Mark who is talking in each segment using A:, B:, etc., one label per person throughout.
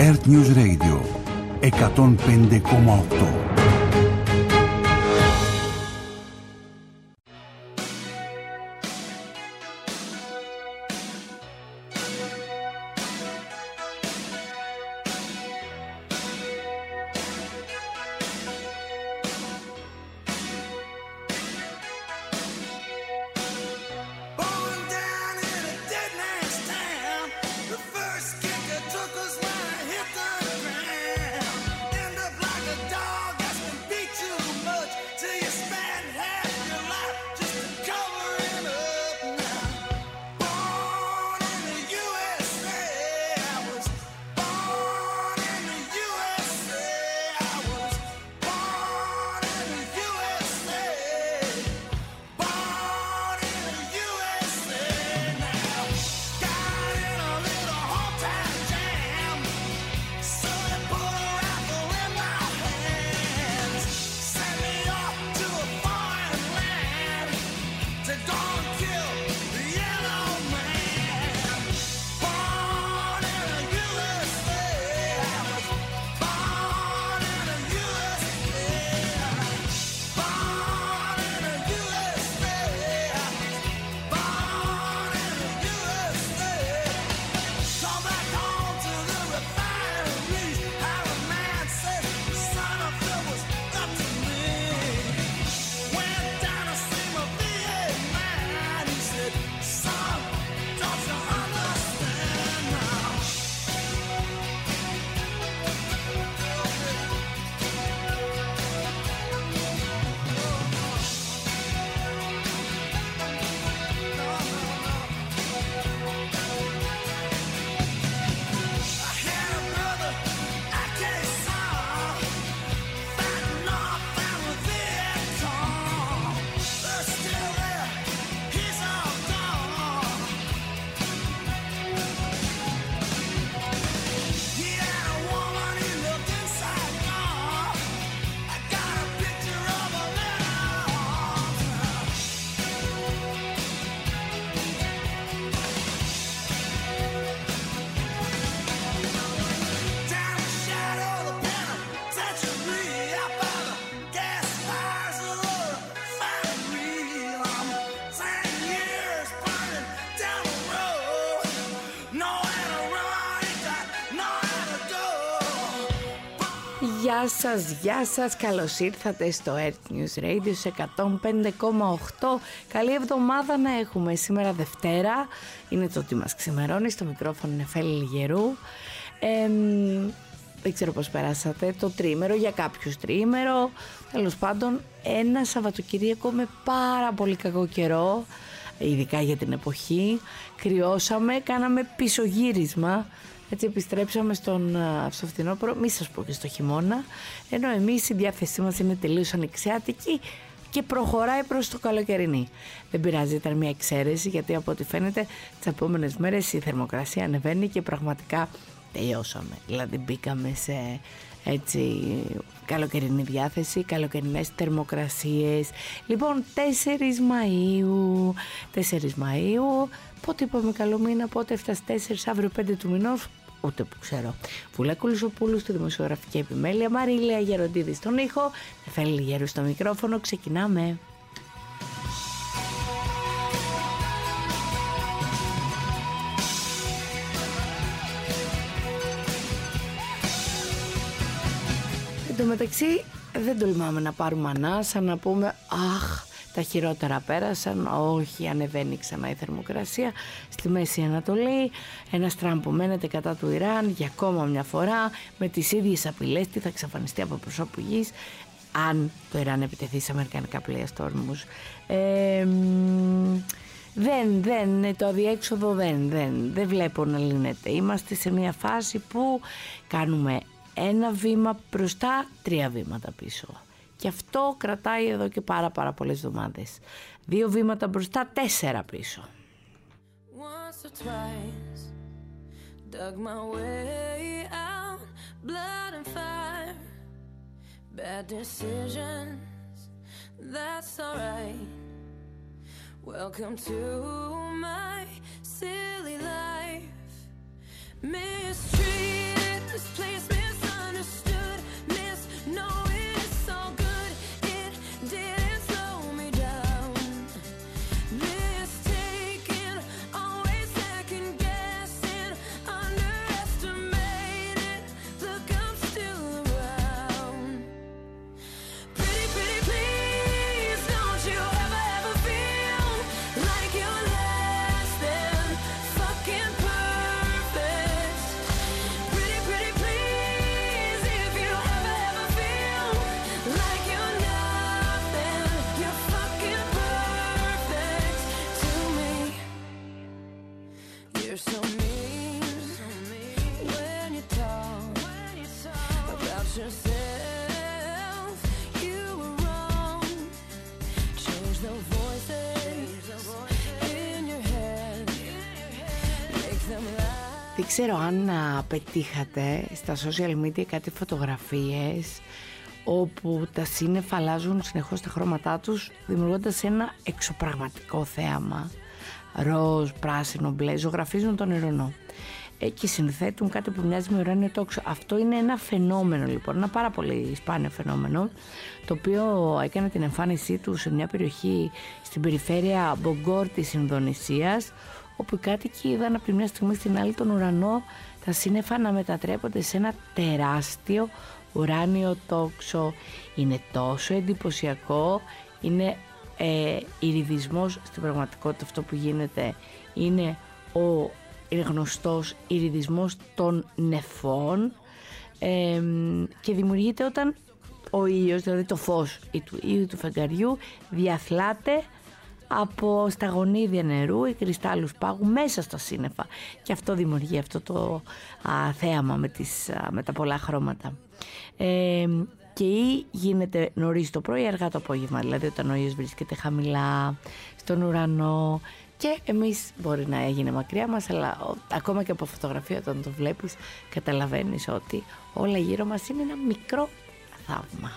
A: Earth News Radio 105,8.
B: Γεια σας, καλώς ήρθατε στο Earth News Radio σε 105,8. Καλή εβδομάδα να έχουμε. Σήμερα Δευτέρα, είναι το τι μας ξημερώνει. Στο μικρόφωνο είναι Φέλη Λιγερού. Δεν ξέρω πώς περάσατε το τρίμερο, για κάποιους τρίμερο. Τέλος πάντων, ένα Σαββατοκυριακό με πάρα πολύ κακό καιρό, ειδικά για την εποχή. Κρυώσαμε, κάναμε πισωγύρισμα. Έτσι επιστρέψαμε στο φθινόπωρο, μη σας πω και στο χειμώνα, ενώ εμείς η διάθεσή μας είναι τελείως ανοιξιάτικη και προχωράει προς το καλοκαιρινή. Δεν πειράζει, ήταν μια εξαίρεση, γιατί από ό,τι φαίνεται τις επόμενες μέρες η θερμοκρασία ανεβαίνει και πραγματικά τελειώσαμε. Δηλαδή μπήκαμε σε έτσι καλοκαιρινή διάθεση, καλοκαιρινές θερμοκρασίες. Λοιπόν, 4 Μαΐου, πότε είπαμε καλό μήνα, πότε έφτασε 4, αύριο 5 του μηνός, ούτε που ξέρω. Βουλά Κουλουσοπούλου στη δημοσιογραφική επιμέλεια, Μαρίλια Γεροντίδη στον ήχο, Νεφέλη Λιγέρου στο μικρόφωνο. Ξεκινάμε. Εν τω μεταξύ δεν τολμάμε να πάρουμε ανάσα, να πούμε αχ, τα χειρότερα πέρασαν. Όχι, ανεβαίνει ξανά η θερμοκρασία στη Μέση Ανατολή. Ένας Τραμπ που μένεται κατά του Ιράν για ακόμα μια φορά, με τις ίδιες απειλές, τι θα εξαφανιστεί από προσώπου γης αν το Ιράν επιτεθεί σε αμερικανικά πλοία στόρμους. Το αδιέξοδο δεν βλέπω να λύνεται. Είμαστε σε μια φάση που κάνουμε ένα βήμα μπροστά, 3 βήματα πίσω. Και αυτό κρατάει εδώ και πάρα πολλές εβδομάδες. 2 βήματα μπροστά, 4 πίσω. Once or twice, dug my way out, blood and fire, bad decisions, that's alright. Welcome to my silly life, mistreated, this place
A: so mean when you talk about yourself. You were wrong. Change the voices in your head. Make them lie.
B: Δεν ξέρω αν πετύχατε στα social media κάτι φωτογραφίες όπου τα σύννεφα αλλάζουν συνεχώς τα χρώματά τους, δημιουργώντας ένα εξωπραγματικό θέαμα. Ροζ, πράσινο, μπλε, ζωγραφίζουν τον ουρανό και συνθέτουν κάτι που μοιάζει με ουράνιο τόξο. Αυτό είναι ένα φαινόμενο λοιπόν, ένα πάρα πολύ σπάνιο φαινόμενο, το οποίο έκανε την εμφάνισή του σε μια περιοχή στην περιφέρεια Μπογκόρ της Ινδονησίας, όπου οι κάτοικοι είδαν από τη μια στιγμή στην άλλη τον ουρανό, τα σύννεφα να μετατρέπονται σε ένα τεράστιο ουράνιο τόξο. Είναι τόσο εντυπωσιακό, είναι ηριδισμός στην πραγματικότητα. Αυτό που γίνεται είναι γνωστός ηριδισμός των νεφών και δημιουργείται όταν ο ήλιος, δηλαδή το φως του ήλιου του φεγγαριού, διαθλάται από σταγονίδια νερού ή κρυστάλλους πάγου μέσα στα σύννεφα, και αυτό δημιουργεί αυτό το θέαμα με τα πολλά χρώματα. Και ή γίνεται νωρίς το πρωί, αργά το απόγευμα, δηλαδή όταν ο ήλιος βρίσκεται χαμηλά στον ουρανό και εμείς μπορεί να έγινε μακριά μας, αλλά ακόμα και από φωτογραφία όταν το βλέπεις καταλαβαίνεις ότι όλα γύρω μας είναι ένα μικρό θαύμα.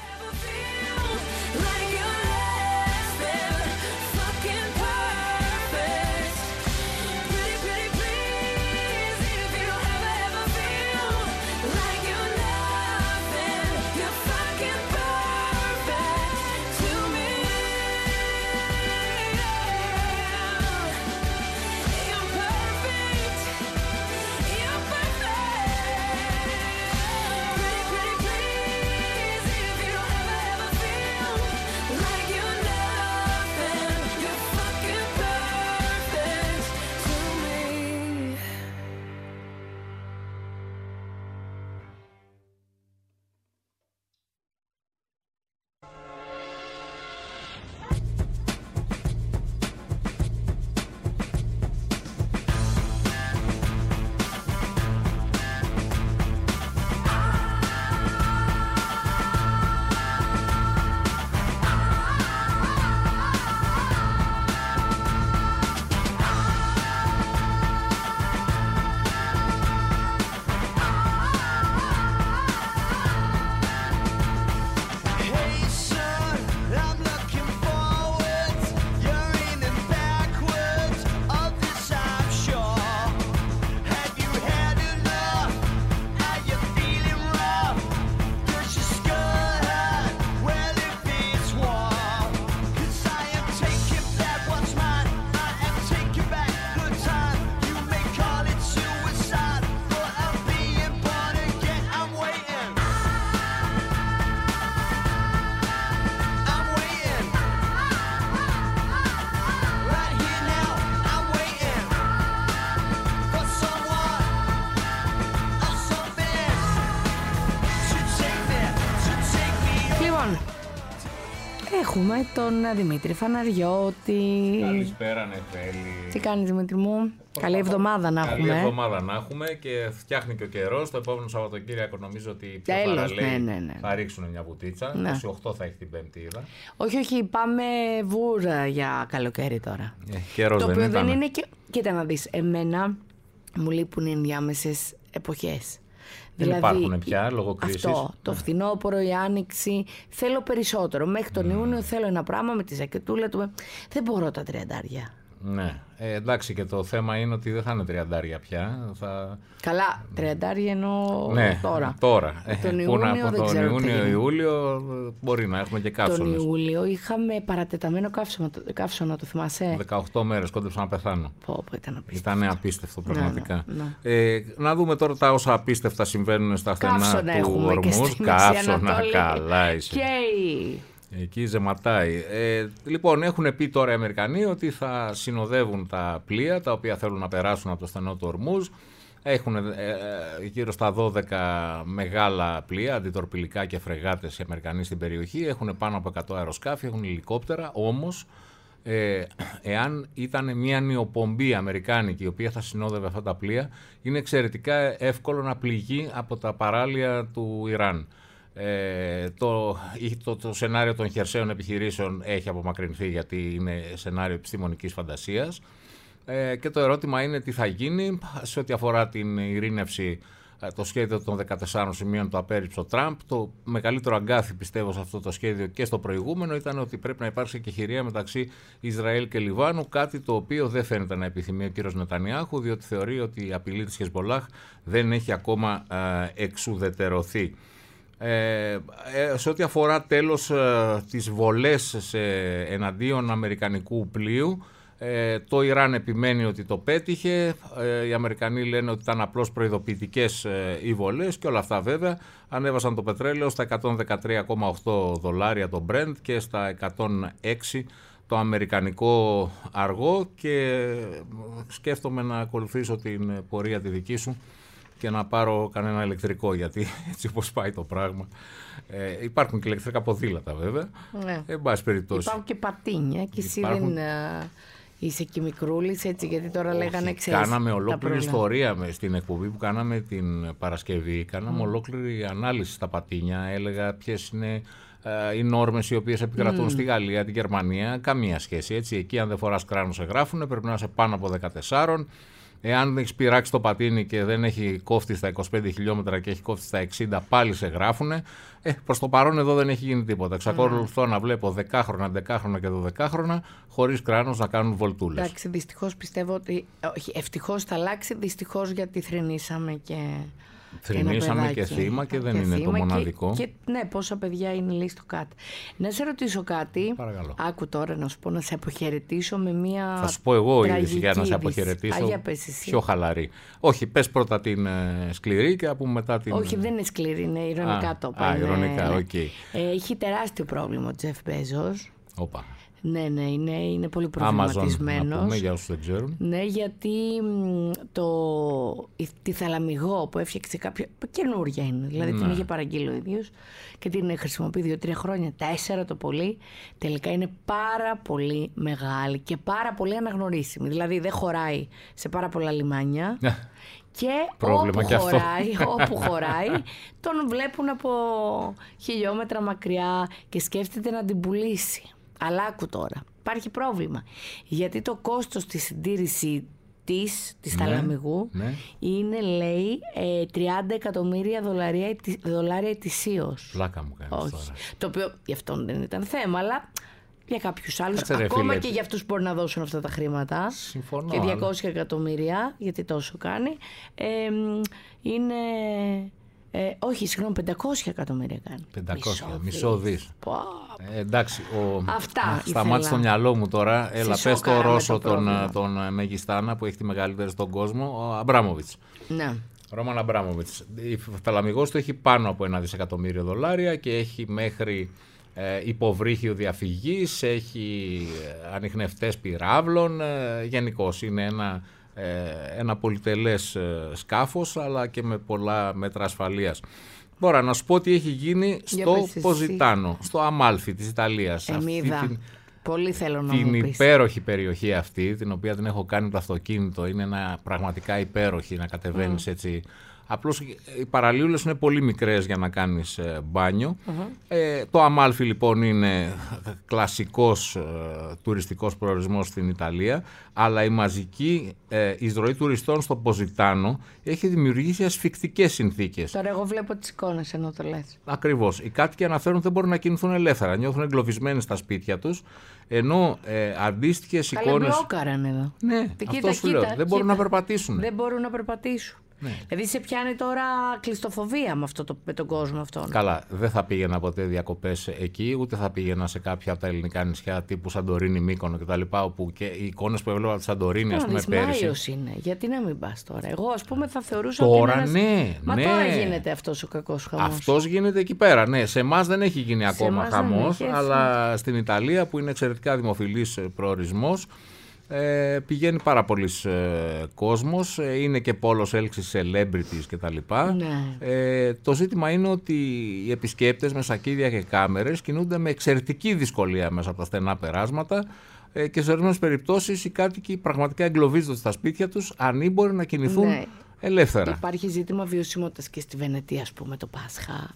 B: Έχουμε τον Δημήτρη Φαναριώτη.
C: Καλησπέρα, Νεφέλη.
B: Τι κάνεις, Δημήτρη μου? Καλή εβδομάδα να έχουμε.
C: Καλή εβδομάδα να έχουμε και φτιάχνει και ο καιρός. Το επόμενο Σαββατοκύριακο νομίζω ότι πιο παραλέει θα ρίξουν μια βουτίτσα. 28 θα έχει την Πέμπτη, είδα.
B: Όχι, πάμε βούρα για καλοκαίρι τώρα.
C: Καιρός
B: το
C: δεν
B: οποίο
C: ήταν.
B: Δεν είναι και... Κοίτα να δεις, εμένα μου λείπουν οι ενδιάμεσες εποχές.
C: Δεν υπάρχουν πια λόγω κρίσης.
B: Αυτό, το φθινόπωρο, η άνοιξη. Θέλω περισσότερο. Μέχρι τον Ιούνιο θέλω ένα πράγμα με τη ζακετούλα του. Δεν μπορώ τα 30.
C: Ναι. Εντάξει, και το θέμα είναι ότι δεν θα είναι 30 πια.
B: Καλά, 30 εννοώ τώρα.
C: Τον Ιούνιο, τον Ιούλιο μπορεί να έχουμε και καύσωνες.
B: Τον Ιούλιο είχαμε παρατεταμένο καύσωνα, το θυμάσαι?
C: 18 μέρες κόντεψα να πεθάνω.
B: Ήταν απίστευτο.
C: Ήταν απίστευτο πραγματικά. Να δούμε τώρα τα όσα απίστευτα συμβαίνουν στα στενά του Ορμούζ. Καύσωνα, καλά είσαι. Εκεί ζεματάει. Λοιπόν, έχουν πει τώρα οι Αμερικανοί ότι θα συνοδεύουν τα πλοία τα οποία θέλουν να περάσουν από το στενό του Ορμούζ. Έχουν γύρω στα 12 μεγάλα πλοία, αντιτορπιλικά και φρεγάτες οι Αμερικανοί στην περιοχή. Έχουν πάνω από 100 αεροσκάφη, έχουν ελικόπτερα, όμως Εάν ήταν μια νεοπομπή αμερικάνικη η οποία θα συνόδευε αυτά τα πλοία, είναι εξαιρετικά εύκολο να πληγεί από τα παράλια του Ιράν. Το σενάριο των χερσαίων επιχειρήσεων έχει απομακρυνθεί, γιατί είναι σενάριο επιστημονικής φαντασίας, και το ερώτημα είναι τι θα γίνει σε ό,τι αφορά την ειρήνευση. Το σχέδιο των 14 σημείων το απέρριψε ο Τραμπ. Το μεγαλύτερο αγκάθι, πιστεύω, σε αυτό το σχέδιο και στο προηγούμενο ήταν ότι πρέπει να υπάρξει και χειρία μεταξύ Ισραήλ και Λιβάνου, κάτι το οποίο δεν φαίνεται να επιθυμεί ο κύριος Νετανιάχου, διότι θεωρεί ότι η απειλή της Χεσμολάχ δεν έχει ακόμα εξουδετερωθεί. Σε ό,τι αφορά τέλος τις βολές εναντίον αμερικανικού πλοίου, το Ιράν επιμένει ότι το πέτυχε, οι Αμερικανοί λένε ότι ήταν απλώς προειδοποιητικές οι βολές, και όλα αυτά βέβαια ανέβασαν το πετρέλαιο στα $113,8 το Brent και στα 106 το αμερικανικό αργό, και σκέφτομαι να ακολουθήσω την πορεία τη δική σου και να πάρω κανένα ηλεκτρικό, γιατί έτσι όπως πάει το πράγμα, υπάρχουν και ηλεκτρικά ποδήλατα βέβαια, εν πάση περιπτώσει.
B: Υπάρχουν και πατίνια και εσύ δεν είσαι και μικρούλης, έτσι, γιατί τώρα λέγανε ξέρεις.
C: Κάναμε ολόκληρη ιστορία στην εκπομπή που κάναμε την Παρασκευή, κάναμε ολόκληρη ανάλυση στα πατίνια, έλεγα ποιες είναι οι νόρμες οι οποίες επικρατούν στη Γαλλία, την Γερμανία, καμία σχέση, έτσι. Εκεί αν δεν φοράς κράνο σε γράφουνε, πρέπει να είσαι πάνω από 14. Εάν έχει πειράξει το πατίνι και δεν έχει κόφτη στα 25 χιλιόμετρα και έχει κόφτη στα 60, πάλι σε γράφουνε. Προς το παρόν εδώ δεν έχει γίνει τίποτα. Εξακολουθώ να βλέπω 10χρονα, 11χρονα και 12χρονα χωρίς κράνος να κάνουν βολτούλες.
B: Εντάξει, δυστυχώς πιστεύω ότι. Όχι, ευτυχώς θα αλλάξει, δυστυχώς γιατί θρηνήσαμε και.
C: Θρηνήσαμε και θύμα, και δεν είναι το μοναδικό.
B: Και ναι, πόσα παιδιά είναι, λέει, στο κάτι. Να σε ρωτήσω κάτι.
C: Παρακαλώ.
B: Άκου τώρα να σου πω, να σε αποχαιρετήσω με μια.
C: Θα σου πω εγώ για να σε αποχαιρετήσω. Πιο χαλαρή. Όχι, πες πρώτα την σκληρή και από μετά την.
B: Όχι, δεν είναι σκληρή, είναι ηρωνικά το είπα.
C: Ηρωνικά, οκ.
B: Έχει τεράστιο πρόβλημα ο Τζεφ Μπέζος.
C: Όπα.
B: Ναι, είναι πολύ προβληματισμένος.
C: Να πούμε για όσους δεν ξέρουν.
B: Ναι, γιατί τη θαλαμιγό που έφτιαξε κάποια καινούργια είναι. Δηλαδή την είχε παραγγείλει ο ίδιος και την χρησιμοποιεί 2-3 χρόνια, 4 το πολύ. Τελικά είναι πάρα πολύ μεγάλη και πάρα πολύ αναγνωρίσιμη. Δηλαδή δεν χωράει σε πάρα πολλά λιμάνια. Και όπου χωράει, τον βλέπουν από χιλιόμετρα μακριά και σκέφτεται να την πουλήσει. Αλλά άκου τώρα, υπάρχει πρόβλημα. Γιατί το κόστος της συντήρησης της θαλαμιγού είναι, λέει, $30 εκατομμύρια ετησίως.
C: Πλάκα μου κάνεις τώρα.
B: Το οποίο γι' αυτόν δεν ήταν θέμα, αλλά για κάποιους άλλους, ακόμα και για αυτούς που μπορεί να δώσουν αυτά τα χρήματα.
C: Συμφωνώ.
B: Και 200 εκατομμύρια, γιατί τόσο κάνει, είναι. Όχι, συγγνώμη, 500 εκατομμύρια κάνει.
C: 500, μισό δις. Εντάξει,
B: αυτά
C: σταμάτησε το μυαλό μου τώρα. Έλα, πες το Ρώσο τον Μεγιστάνα που έχει τη μεγαλύτερη στον κόσμο, ο Αμπράμοβιτς.
B: Ναι.
C: Ρόμαν Αμπράμοβιτς. Η θαλαμιγός του έχει πάνω από $1 δισεκατομμύριο και έχει μέχρι υποβρύχιο διαφυγής, έχει ανιχνευτές πυράβλων, γενικώς είναι ένα πολυτελές σκάφος, αλλά και με πολλά μέτρα ασφαλείας. Τώρα να σου πω τι έχει γίνει στο Ποζιτάνο, στο Αμάλφι της Ιταλίας.
B: Πολύ θέλω να μου
C: την
B: πεις.
C: Υπέροχη περιοχή αυτή, την οποία την έχω κάνει το αυτοκίνητο, είναι πραγματικά υπέροχη να κατεβαίνεις έτσι. Απλώς οι παραλίουλες είναι πολύ μικρές για να κάνεις μπάνιο. Το Αμάλφι λοιπόν είναι κλασικός τουριστικός προορισμός στην Ιταλία, αλλά η μαζική εισρωή τουριστών στο Ποζιτάνο έχει δημιουργήσει ασφικτικές συνθήκες.
B: Τώρα εγώ βλέπω τις εικόνες ενώ το λες.
C: Ακριβώς. Οι κάτοικοι αναφέρουν ότι δεν μπορούν να κινηθούν ελεύθερα, νιώθουν εγκλωβισμένοι στα σπίτια τους, ενώ αντίστοιχες εικόνες.
B: Μπλόκαραν εδώ.
C: Ναι, αυτό σου λέω. Δεν μπορούν να περπατήσουν.
B: Δεν μπορούν να περπατήσουν. Ναι. Δηλαδή σε πιάνει τώρα κλειστοφοβία με τον κόσμο αυτόν.
C: Καλά, δεν θα πήγαινα ποτέ διακοπές εκεί, ούτε θα πήγαινα σε κάποια από τα ελληνικά νησιά τύπου Σαντορίνη, Μύκονο κτλ. Όπου και οι εικόνες που έβλεπα από τη Σαντορίνη, ας πούμε, πέρυσι.
B: Μάιος είναι, γιατί να μην πας τώρα. Εγώ, ας πούμε, θα θεωρούσα
C: τώρα,
B: ότι.
C: Ναι,
B: Μα τώρα γίνεται αυτός ο κακός χαμός.
C: Αυτός γίνεται εκεί πέρα. Ναι, σε εμάς δεν έχει γίνει ακόμα χαμός, αλλά στην Ιταλία που είναι εξαιρετικά δημοφιλής προορισμός. Πηγαίνει πάρα πολύς κόσμος, είναι και πόλος έλξης celebrities κτλ. Ναι. Το ζήτημα είναι ότι οι επισκέπτες με σακίδια και κάμερες κινούνται με εξαιρετική δυσκολία μέσα από τα στενά περάσματα. και σε ορισμένες περιπτώσεις οι κάτοικοι πραγματικά εγκλωβίζονται στα σπίτια τους, ανήμποροι να κινηθούν ελεύθερα.
B: Υπάρχει ζήτημα βιωσιμότητας και στη Βενετία, ας πούμε, το Πάσχα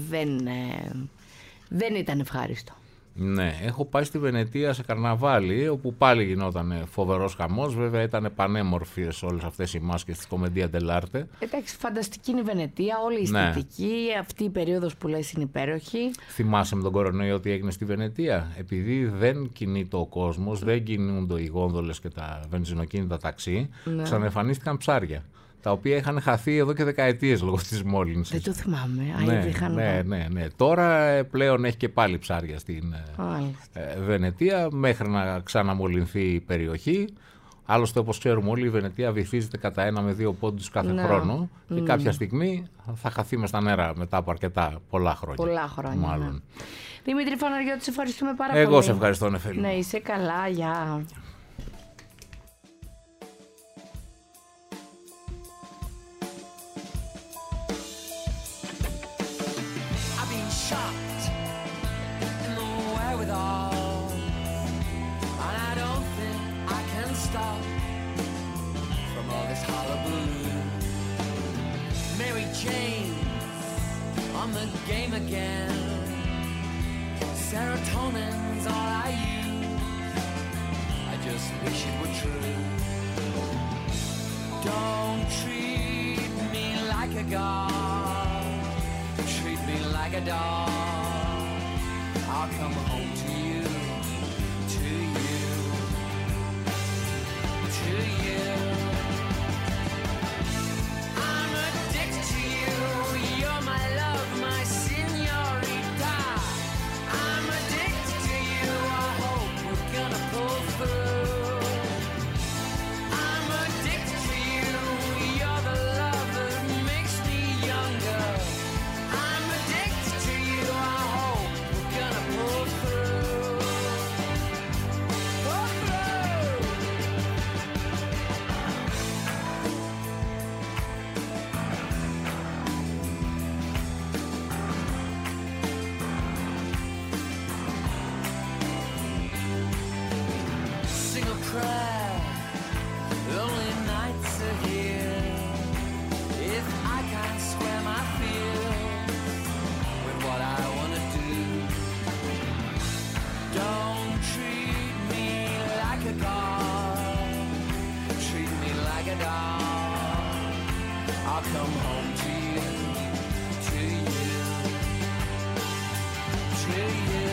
B: δεν ήταν ευχάριστο.
C: Ναι, έχω πάει στη Βενετία σε καρναβάλι, όπου πάλι γινόταν φοβερός χαμός. Βέβαια ήταν πανέμορφες όλες αυτές οι μάσκες της Κομμεντία dell'arte.
B: Εντάξει, φανταστική είναι η Βενετία, όλη η αισθητική, αυτή η περίοδος που λες είναι υπέροχη.
C: Θυμάσαι με τον κορονοϊό τι έγινε στη Βενετία? Επειδή δεν κινείται ο κόσμος, δεν κινούνται οι γόνδολες και τα βενζινοκίνητα ταξί, ξαναεμφανίστηκαν ψάρια, τα οποία είχαν χαθεί εδώ και δεκαετίες λόγω της μόλυνσης.
B: Δεν το θυμάμαι.
C: Ναι. Τώρα πλέον έχει και πάλι ψάρια στην Βενετία μέχρι να ξαναμολυνθεί η περιοχή. Άλλωστε, όπως ξέρουμε όλοι, η Βενετία βυθίζεται κατά 1 με 2 πόντους κάθε χρόνο και κάποια στιγμή θα χαθεί μες στα νερά μετά από πολλά χρόνια.
B: Πολλά χρόνια.
C: Μάλλον.
B: Ναι. Δημήτρη Φαναριώτη, σε ευχαριστούμε πάρα πολύ.
C: Εγώ σε ευχαριστώ, Νεφέλη.
B: Ναι, είσαι καλά. Γεια.
A: Game again. Serotonin's all I use. I just wish it were true. Don't treat me like a god. Treat me like a dog. I'll come home to you, to you, to you. I'm addicted to you. You're my love, my señorita. I'm addicted to you. I hope we're gonna pull through. I'm addicted to you. You're the love that makes me younger. I'm addicted to you. I hope we're gonna pull through. Pull through. Sing a prayer, lonely nights are here. If I can't square my fears with what I wanna do, don't treat me like a god. Treat me like a dog. I'll come home to you, to you, to you.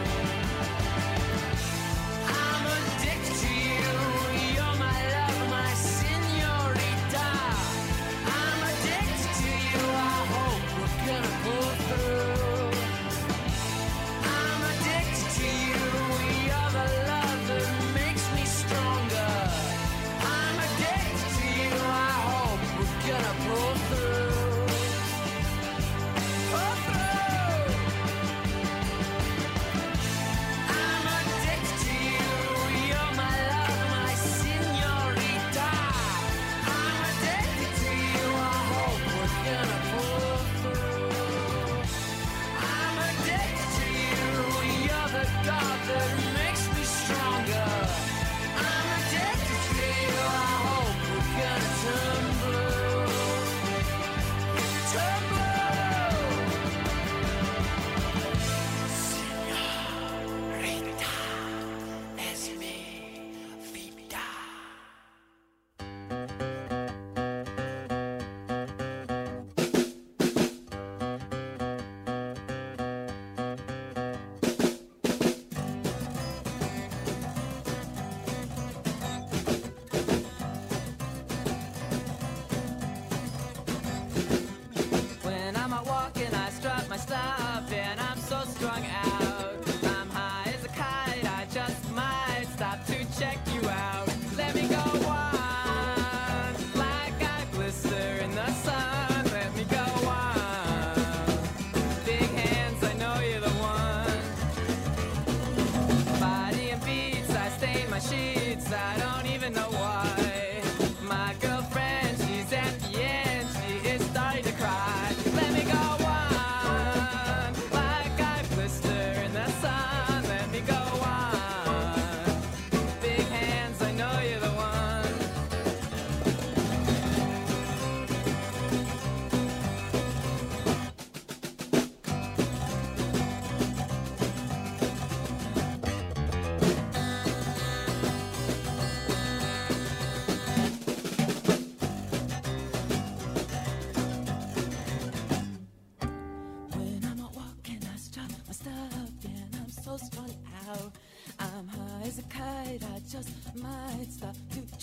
A: I'm addicted to you. You're my love, my señorita. I'm addicted to you. I hope we're gonna pull through. I'm addicted to you. You're the love that makes me stronger. I'm addicted to you. I hope we're gonna pull through.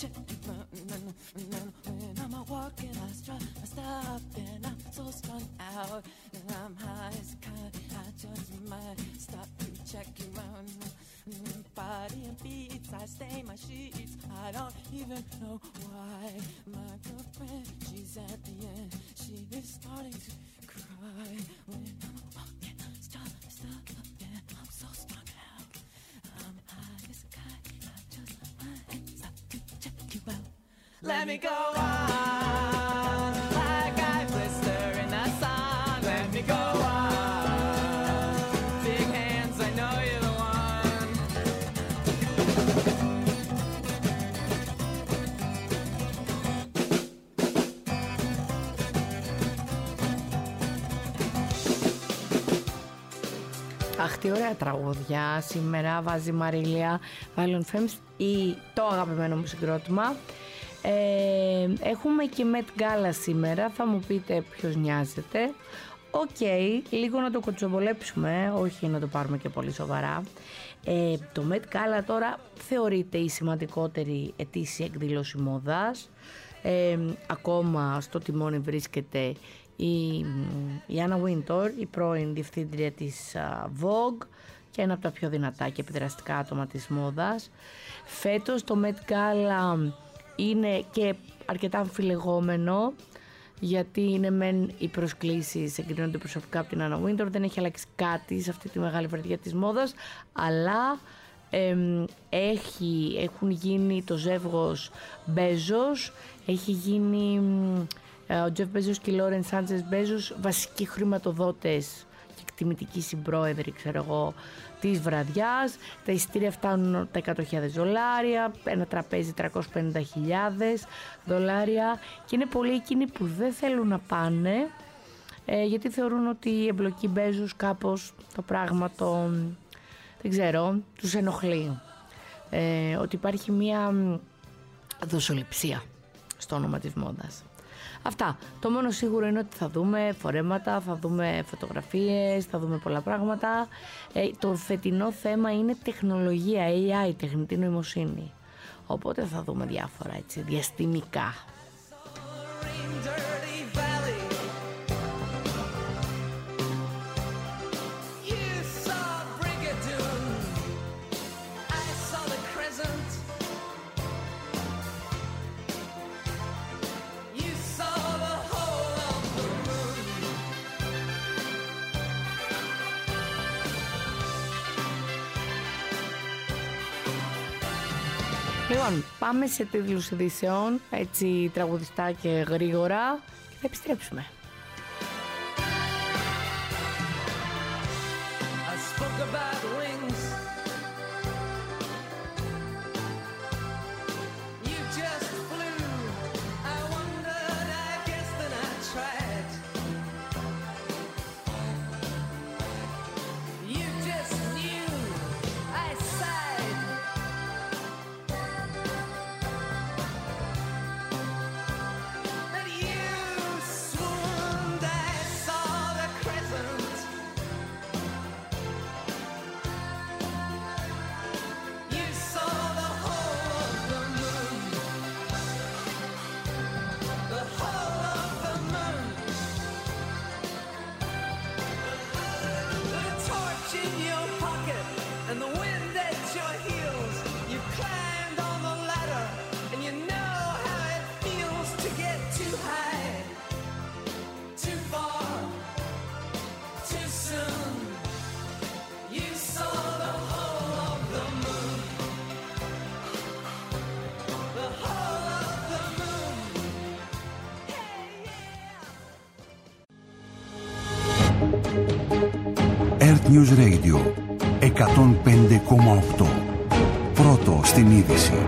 D: check it out. When I'm walking, I stop, and I'm so strung out, and I'm high as a kite. I just might stop to check you out. Body and beats, I stain my sheets. I don't even know why. My girlfriend, she's at the end. She is starting to cry. When I'm walking, stop, and I'm so strung out. I'm high as a kite. I just might stop to check you out. Let me go on, like I blister in the sun. Let me go on, big hands, I know you're the one.
B: Αχ, τι ωραία τραγούδια. Σήμερα βάζει η Μαρίλια Violent Femmes ή το αγαπημένο μου συγκρότημα. Έχουμε και Met Gala σήμερα. Θα μου πείτε ποιος νοιάζεται. Οκ, λίγο να το κοτσομπολέψουμε, όχι να το πάρουμε και πολύ σοβαρά. Το Met Gala τώρα θεωρείται η σημαντικότερη ετήσια εκδήλωση μόδας. Ακόμα στο τιμόνι βρίσκεται η Anna Wintour, η πρώην διευθύντρια της Vogue και ένα από τα πιο δυνατά και επιδραστικά άτομα της μόδας. Φέτος το Met Gala είναι και αρκετά αμφιλεγόμενο, γιατί είναι μεν οι προσκλήσεις εγκρίνονται προσωπικά από την Anna Wintour, δεν έχει αλλάξει κάτι σε αυτή τη μεγάλη βραδιά της μόδας, αλλά έχουν γίνει το ζεύγος Bezos, έχει γίνει ο Jeff Bezos και η Lauren Sanchez Bezos βασικοί χρηματοδότες και εκτιμητικοί συμπρόεδροι, ξέρω εγώ, της βραδιάς. Τα εισιτήρια φτάνουν τα $100,000, ένα τραπέζι $350,000 και είναι πολλοί εκείνοι που δεν θέλουν να πάνε γιατί θεωρούν ότι η εμπλοκή Bezos κάπως το πράγμα δεν ξέρω, τους ενοχλεί, ότι υπάρχει μια δοσοληψία στο όνομα της μόδας. Αυτά. Το μόνο σίγουρο είναι ότι θα δούμε φορέματα, θα δούμε φωτογραφίες, θα δούμε πολλά πράγματα. Το φετινό θέμα είναι τεχνολογία, AI, τεχνητή νοημοσύνη. Οπότε θα δούμε διάφορα έτσι διαστημικά. Λοιπόν, πάμε σε τίτλους ειδήσεων, έτσι τραγουδιστά και γρήγορα, και θα επιστρέψουμε.
E: News Radio 105,8. Πρώτο στην είδηση.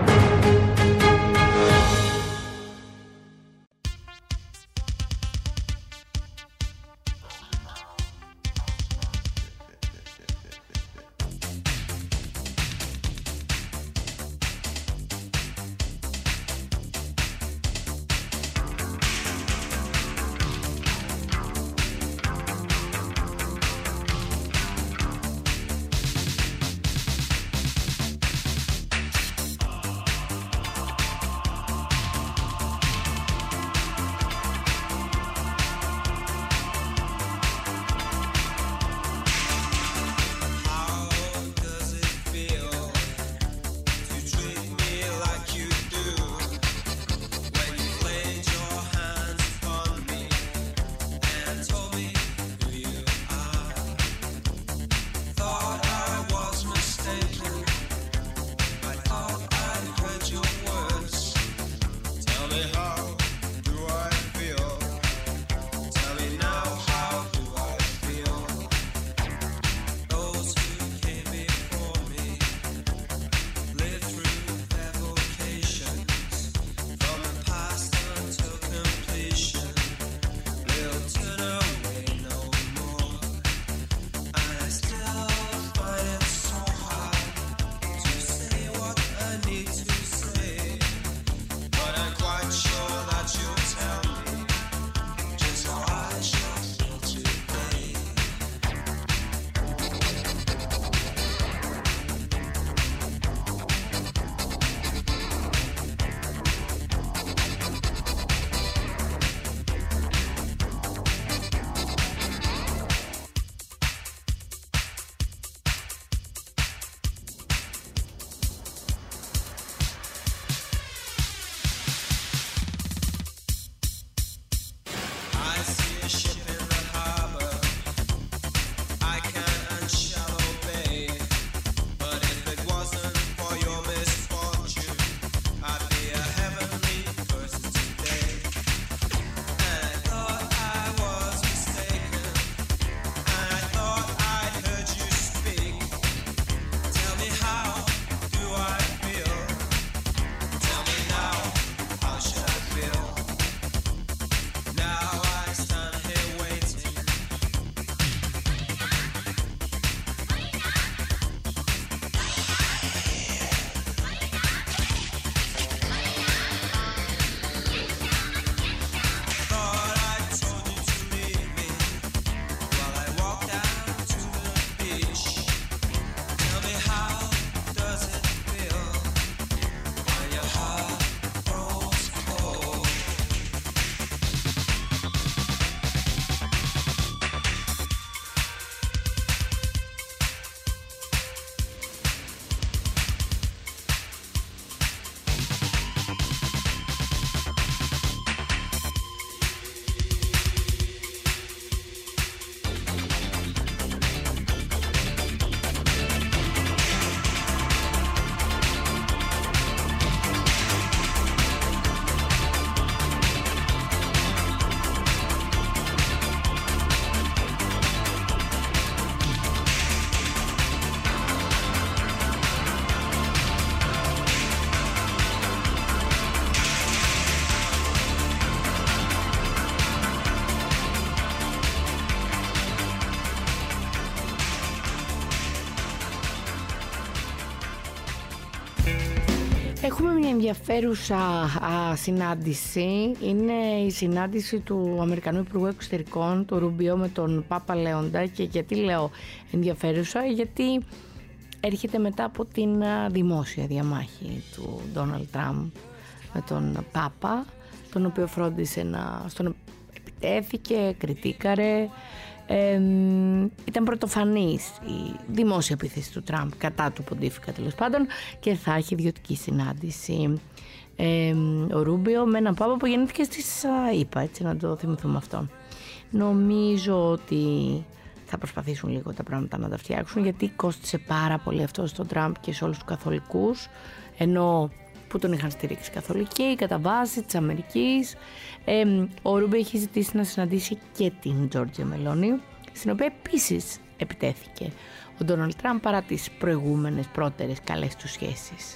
B: ενδιαφέρουσα συνάντηση είναι η συνάντηση του Αμερικανού Υπουργού Εξωτερικών, του Ρουμπίο, με τον Πάπα Λέοντα. Και γιατί λέω ενδιαφέρουσα? Γιατί έρχεται μετά από την δημόσια διαμάχη του Ντόναλντ Τραμπ με τον Πάπα, τον οποίο φρόντισε στον επιτέθηκε, κριτήκαρε. Ήταν πρωτοφανής η δημόσια επίθεση του Τραμπ κατά του Ποντίφικα, τέλος πάντων, και θα έχει ιδιωτική συνάντηση ο Ρούμπιο με έναν Πάπα που γεννήθηκε στις ΗΠΑ, έτσι να το θυμηθούμε αυτό. Νομίζω ότι θα προσπαθήσουν λίγο τα πράγματα να τα φτιάξουν, γιατί κόστισε πάρα πολύ αυτό στον Τραμπ και σε όλους τους καθολικούς, ενώ που τον είχαν στηρίξει καθολικοί κατά βάση της Αμερικής. Ο Ρούμπιο έχει ζητήσει να συναντήσει και την Τζόρτζια Μελόνι, στην οποία επίσης επιτέθηκε ο Ντόναλντ Τραμπ παρά τις προηγούμενες πρώτερες καλές του σχέσεις.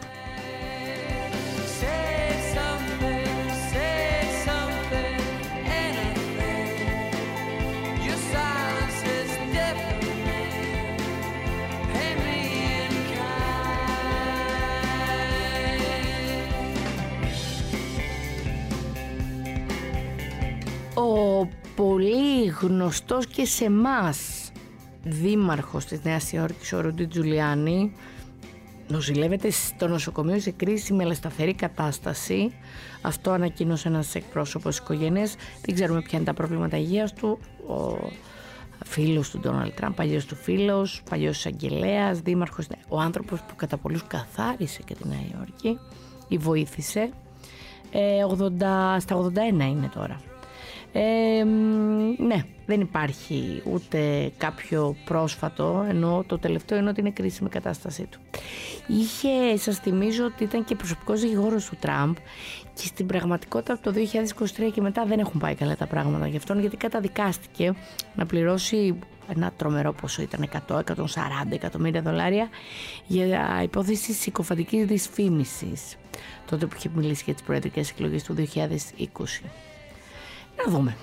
B: Ο πολύ γνωστός και σε εμάς δήμαρχος της Νέας Υόρκης, ο Ρούντι Τζουλιάνι, νοσηλεύεται στο νοσοκομείο σε κρίσιμη αλλά σταθερή κατάσταση. Αυτό ανακοίνωσε ένας εκπρόσωπος της οικογένειας. Δεν ξέρουμε ποια είναι τα προβλήματα υγείας του. Ο φίλος του Ντόναλντ Τραμπ, παλιός του φίλος, παλιός εισαγγελέας, δήμαρχος, ο άνθρωπος που κατά πολλούς καθάρισε και τη Νέα Υόρκη ή βοήθησε. Στα 81 είναι τώρα. Ναι, δεν υπάρχει ούτε κάποιο πρόσφατο, ενώ το τελευταίο είναι ότι είναι κρίσιμη η κατάστασή του. Σας θυμίζω ότι ήταν και προσωπικός δικηγόρος του Τραμπ και στην πραγματικότητα από το 2023 και μετά δεν έχουν πάει καλά τα πράγματα για αυτόν, γιατί καταδικάστηκε να πληρώσει ένα τρομερό ποσό, ήταν 140 εκατομμύρια δολάρια, για υπόθεση συκοφαντικής δυσφήμισης, τότε που είχε μιλήσει για τις προεδρικές εκλογές του 2020. Να δούμε.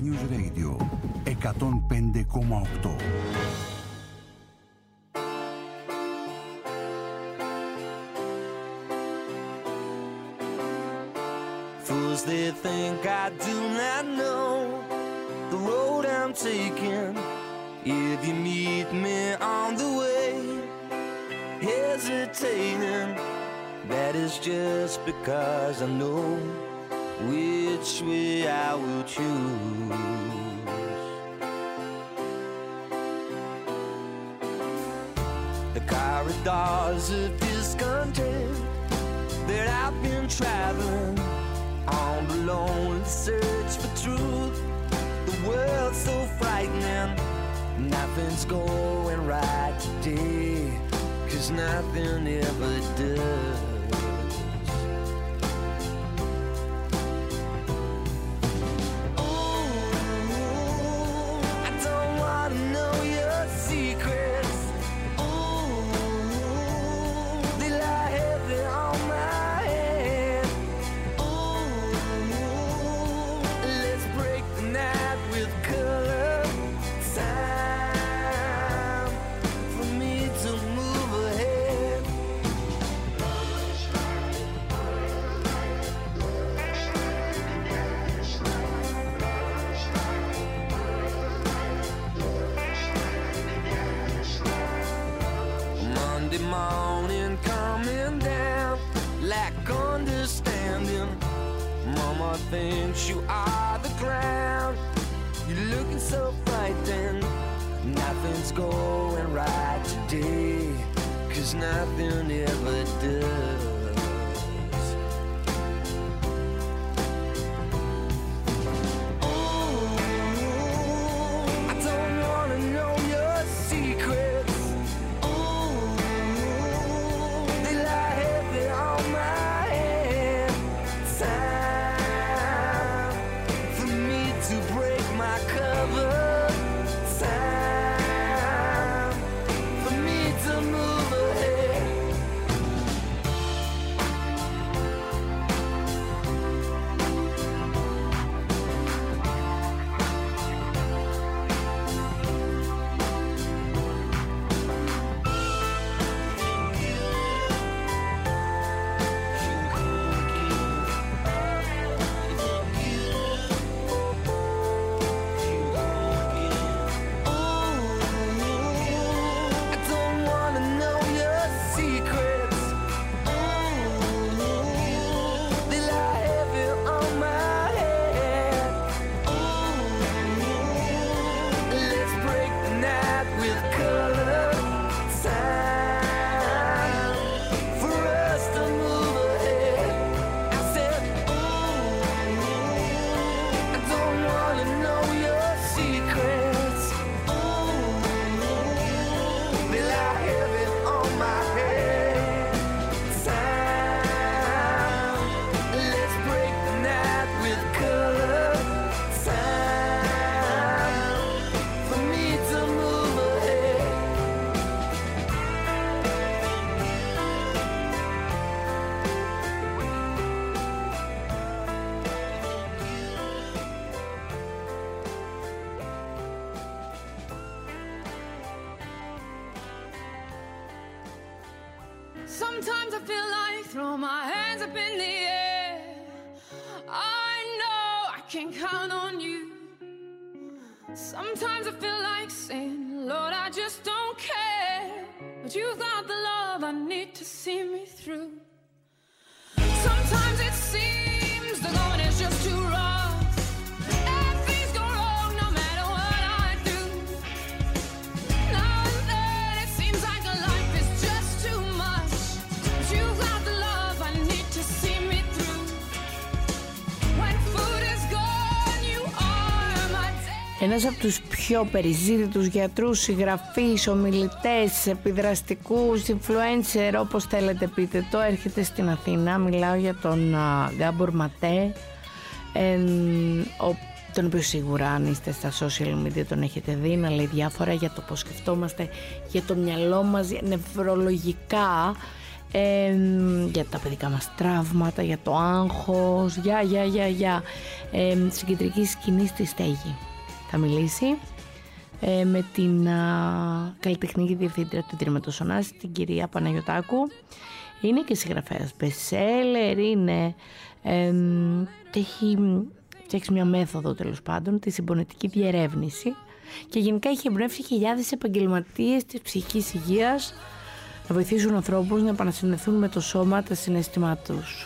E: Earth News Radio 105,8.
F: Fools, they think I do not know the road I'm taking. If you meet me on the way, hesitating, that is just because I know which way I will choose. The corridors of discontent that I've been traveling on the lonely search for truth. The world's so frightening, nothing's going right today, 'cause nothing ever does. Morning coming down, lack understanding. Mama thinks you are the ground. You're looking so frightened. Nothing's going right today, 'cause nothing ever does.
G: Sometimes I feel like throw my hands up in the air. I know I can count on you. Sometimes I feel like saying, Lord, I just don't care. But you've got the love I need to see me through. Sometimes it seems the going is just too rough, and things go wrong no matter what I do. Now and then it seems like a life is just too much, but you've got the love I need to see me through. When food is gone, you are my day.
B: Ένας από τους πιο περιζήτητους γιατρούς, συγγραφείς, ομιλητές, επιδραστικούς, influencer, όπως θέλετε πείτε το, έρχεται στην Αθήνα. Μιλάω για τον Γκάμπορ Ματέ, τον οποίο σίγουρα αν είστε στα social media τον έχετε δει, να λέει διάφορα για το πώς σκεφτόμαστε, για το μυαλό μας, νευρολογικά. για τα παιδικά μας τραύματα, για το άγχος, για στην κεντρική σκηνή στη Στέγη. Θα μιλήσει με την καλλιτεχνική διευθύντρια του Ιδρύματος Ωνάση, την κυρία Παναγιωτάκου. Είναι και συγγραφέας bestseller, είναι έχει φτιάξει μια μέθοδο τέλος πάντων, τη συμπονετική διερεύνηση, και γενικά έχει εμπνεύσει χιλιάδες επαγγελματίες της ψυχικής υγείας να βοηθήσουν ανθρώπους να επανασυνδεθούν με το σώμα, τα συναίσθημα τους.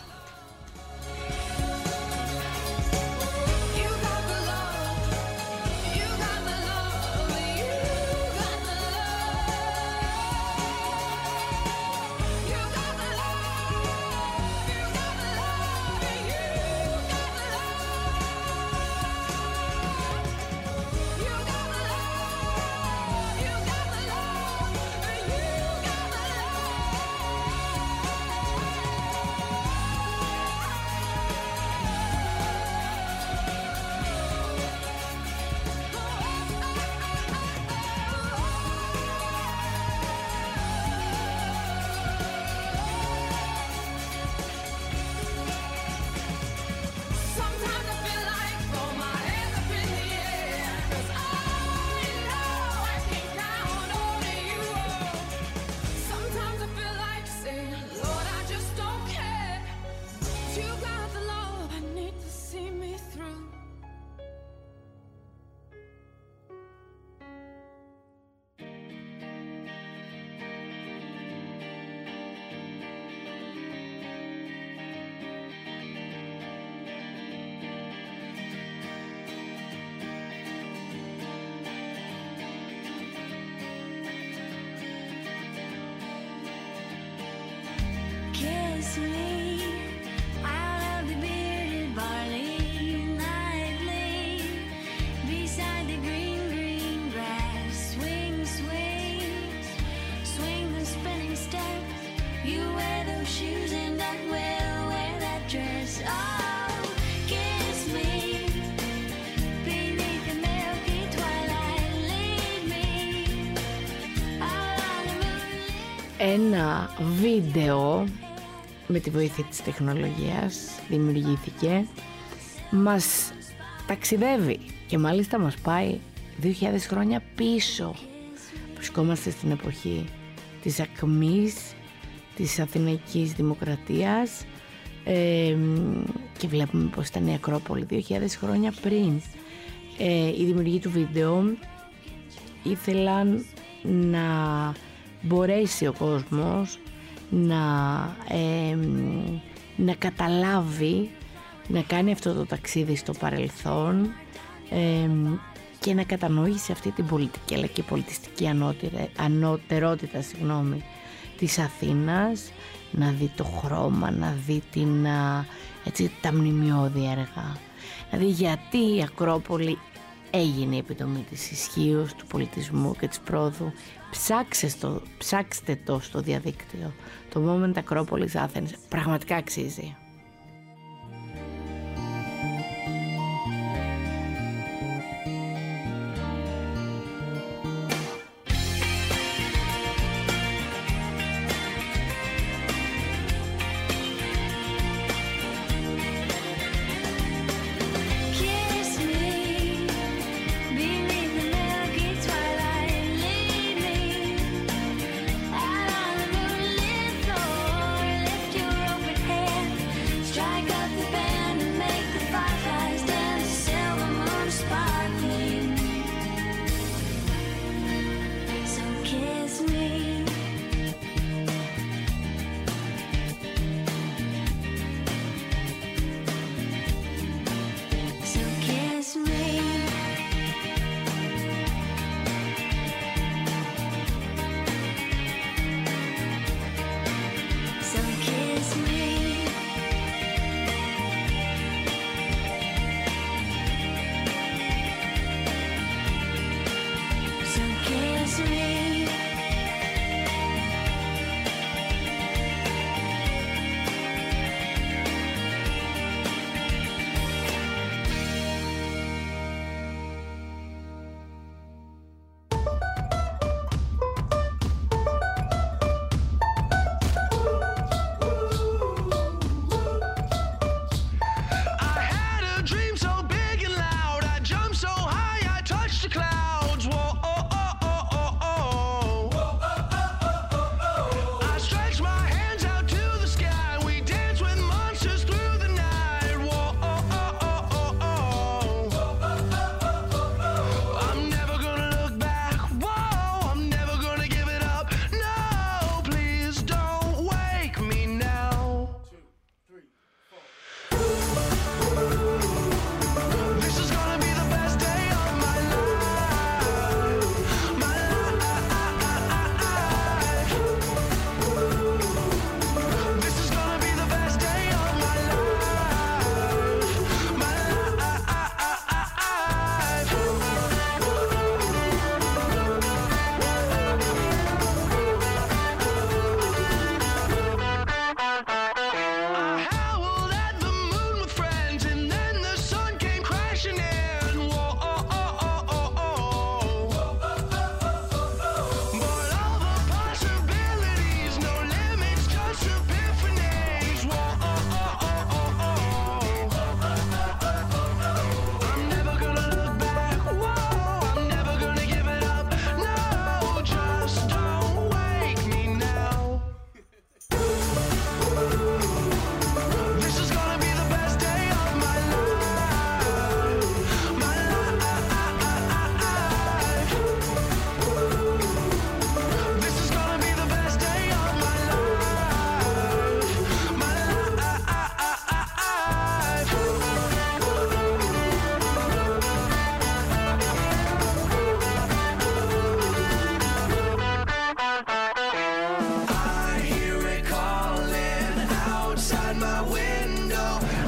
B: Ένα βίντεο με τη βοήθεια της τεχνολογίας δημιουργήθηκε, μας ταξιδεύει και μάλιστα μας πάει 2.000 χρόνια πίσω. Βρισκόμαστε στην εποχή της ακμής της Αθηναϊκής Δημοκρατίας και βλέπουμε πως ήταν η Ακρόπολη 2.000 χρόνια πριν. Οι δημιουργοί του βίντεο ήθελαν να μπορέσει ο κόσμος να καταλάβει, να κάνει αυτό το ταξίδι στο παρελθόν και να κατανοήσει αυτή την πολιτική αλλά και πολιτιστική ανωτερότητα της Αθήνας, να δει το χρώμα, να δει τα μνημειώδη έργα, να δει γιατί η Ακρόπολη έγινε η επιτομή της ισχύως, του πολιτισμού και της πρόοδου. Ψάξτε το στο διαδίκτυο. Το Moment Acropolis Athens πραγματικά αξίζει.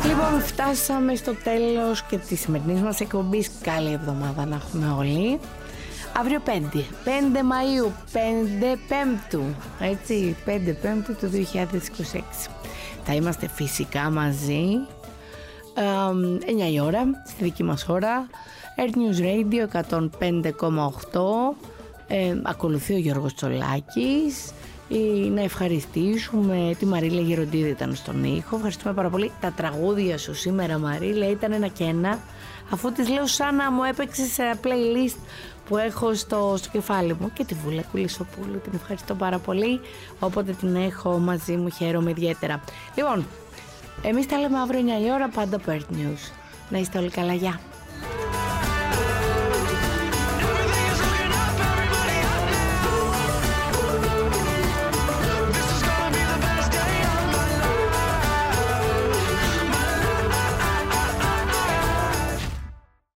B: Λοιπόν, φτάσαμε στο τέλος και της σημερινής μας εκπομπής. Καλή εβδομάδα να έχουμε όλοι. Αύριο 5 Μαΐου, 5 Πέμπτου, έτσι, 5 Πέμπτου του 2026. Θα είμαστε φυσικά μαζί, 9 η ώρα, στη δική μας ώρα, Earth News Radio 105,8. Ακολουθεί ο Γιώργος Τσολάκης. Να ευχαριστήσουμε τη Μαρίλα Γεροντίδη, ήταν στον ήχο. Ευχαριστούμε πάρα πολύ. Τα τραγούδια σου σήμερα, Μαρίλα, ήταν ένα και ένα, αφού τις λέω σαν να μου έπαιξε σε ένα playlist που έχω στο κεφάλι μου. Και τη Βούλα Κουλισοπούλου, την ευχαριστώ πάρα πολύ. Όποτε την έχω μαζί μου χαίρομαι ιδιαίτερα. Λοιπόν, εμείς τα λέμε αύριο 9 η ώρα, πάντα από Earth News. Να είστε όλοι καλά, γεια.